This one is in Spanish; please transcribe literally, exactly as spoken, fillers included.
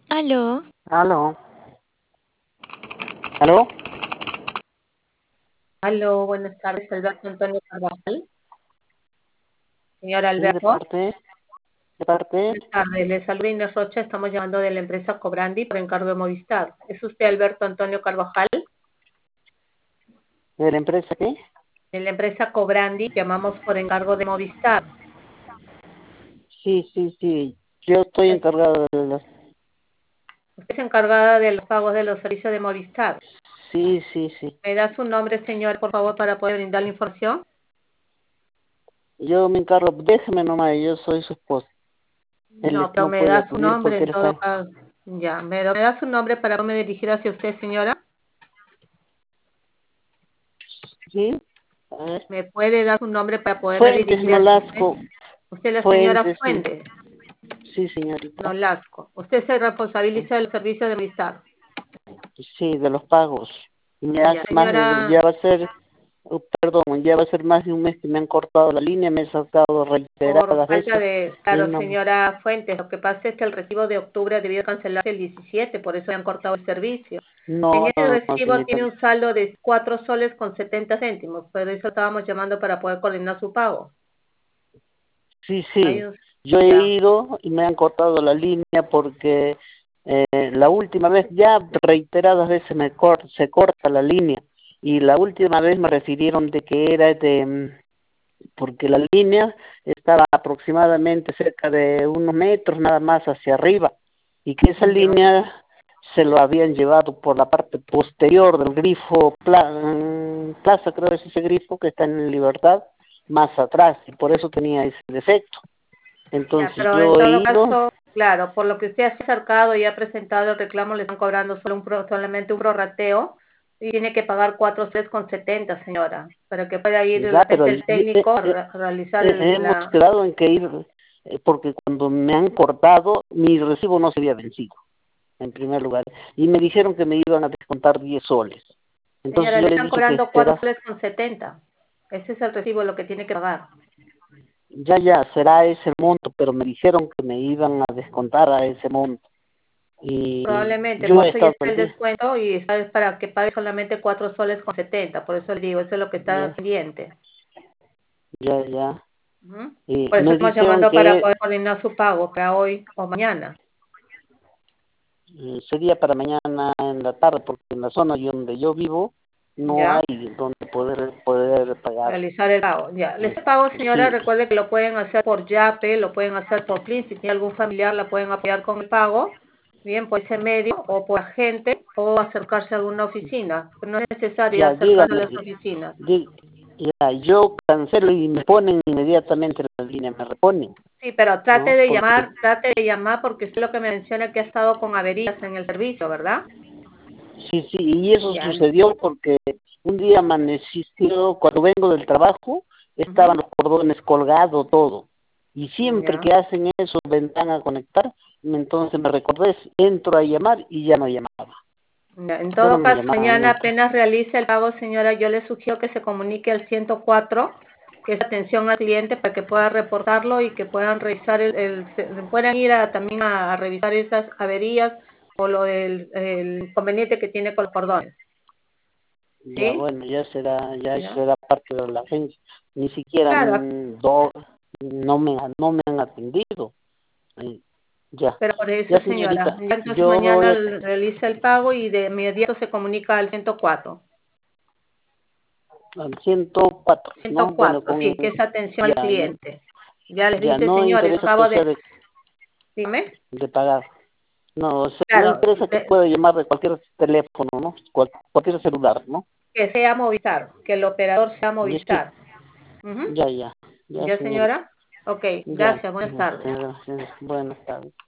Aló. Aló, aló, Aló, buenas tardes, Alberto Antonio Carvajal. Señor sí, de Alberto, parte, de parte, buenas tardes. Le saluda Inés Rocha, estamos llamando de la empresa Cobrandi por encargo de Movistar. ¿Es usted Alberto Antonio Carvajal? de la empresa qué? En la empresa Cobrandi llamamos por encargo de Movistar. Sí, sí, sí, yo estoy encargado de las, Usted es encargada de los pagos de los servicios de Movistar. sí, sí, sí, ¿Me da su nombre, señor, por favor, para poder brindar la información? yo me encargo, déjeme nomás, yo soy su esposa, él No, es- pero no me puede da su acudir nombre porque en él todo está, caso. Ya, me, me da su nombre para poderme dirigir hacia usted, señora. sí, a ver, ¿Me puede dar su nombre para poderme Fuentes dirigir hacia usted? Nolasco, Usted es la señora Fuentes, sí, Fuentes. sí, señorita, Nolasco. Usted se responsabiliza del servicio de amistad. sí, de los pagos, y me Ya, hace más de, señora, ya va a ser, oh, perdón, ya va a ser más de un mes que me han cortado la línea, me he sacado por reiteradas falta veces, de, y claro, no, señora Fuentes, lo que pasa es que el recibo de octubre debió cancelarse el diecisiete, por eso le han cortado el servicio. En no, ese no, no, recibo señorita. tiene un saldo de cuatro soles con setenta céntimos, por eso estábamos llamando para poder coordinar su pago. Sí, Hay sí, un, yo he ya, ido y me han cortado la línea porque eh, la última vez, ya reiteradas veces me cor se corta la línea y la última vez me refirieron de que era de, mm, porque la línea estaba aproximadamente cerca de unos metros nada más hacia arriba y que esa ya, línea se lo habían llevado por la parte posterior del grifo pla mm, Plaza, creo que es ese grifo que está en Libertad, más atrás y por eso tenía ese defecto. ya, Entonces pero en yo he todo ido, caso, claro, por lo que usted ha acercado y ha presentado el reclamo, le están cobrando solo un pro- solamente un prorrateo y tiene que pagar cuatro soles con setenta, señora, para que pueda ir de ya, pero repente el y- y- eh, técnico a, eh, re- a realizar eh, el, hemos la... quedado en que ir, eh, porque cuando me han cortado, mi recibo no se había vencido, en primer lugar, y me dijeron que me iban a descontar diez soles. Entonces Señora, yo le le están dije que cobrando cuatro espera, soles con setenta. Ese es el recibo lo que tiene que pagar. ya, ya, será ese monto, pero me dijeron que me iban a descontar a ese monto. Y Probablemente, yo por he eso ya estado está al el día, descuento y está es para que pague solamente cuatro soles con setenta. Por eso le digo, eso es lo que está ya, pendiente. ya, ya. Ujú. Y Por eso me estamos dijeron llamando para que poder coordinar su pago para hoy o mañana. Eh, sería para mañana en la tarde, porque en la zona yo- donde yo vivo no ¿Ya? hay donde poder poder pagar. Realizar el pago. Ya. Eh, Este pago, señora, sí, recuerde que lo pueden hacer por Yape, lo pueden hacer por Plin. Si tiene algún familiar, la pueden apoyar con el pago. Bien, por ese medio, o por agente, o acercarse a alguna oficina. Pero no es necesario ya, acercarse a dígame, las oficinas. di- ya, yo cancelo y me ponen inmediatamente la línea, me reponen, Sí, pero trate ¿no? de Porque llamar, trate de llamar porque es lo que me menciona que ha estado con averías en el servicio, ¿verdad? sí, sí, y eso Ya. sucedió porque un día amaneció, cuando vengo del trabajo, estaban Ujú. los cordones colgados, todo. Y siempre Ya. que hacen eso, vendrán a conectar, entonces me recordé, entro a llamar y ya no llamaba. Ya. En Ya no todo me caso, llamaban mañana nunca. apenas realice el pago, señora, yo le sugiero que se comunique al ciento cuatro, que es atención al cliente, para que pueda reportarlo y que puedan revisar el, el se- puedan ir a, también a, a revisar esas averías o lo del el inconveniente que tiene con los cordones. Ya, ¿Sí? bueno, ya será, ya eso Ya. será parte de la agencia. Ni siquiera Claro, mm, do, no me, no me han atendido. Eh, ya, pero por eso, ya señora, señorita, ya entonces yo voy mañana a, realiza el pago y de inmediato se comunica al ciento cuatro. al ciento cuatro, ¿no? ciento Bueno, cuatro, con, sí, que es atención al ya, no, cliente. Ya les ya dice, no señores, interesa acabo que sea de... de, Dime. de pagar. No, o sea, no Claro, interesa que de- pueda llamar de cualquier teléfono, ¿no? Cual- cualquier celular, ¿no? que sea Movistar, que el operador sea Y sí, Movistar. Ujú. ya, ya, ya, ¿Ya, señorita. señora? Ok, Ya, gracias, buenas ya, tardes. señora, señora, buenas tardes.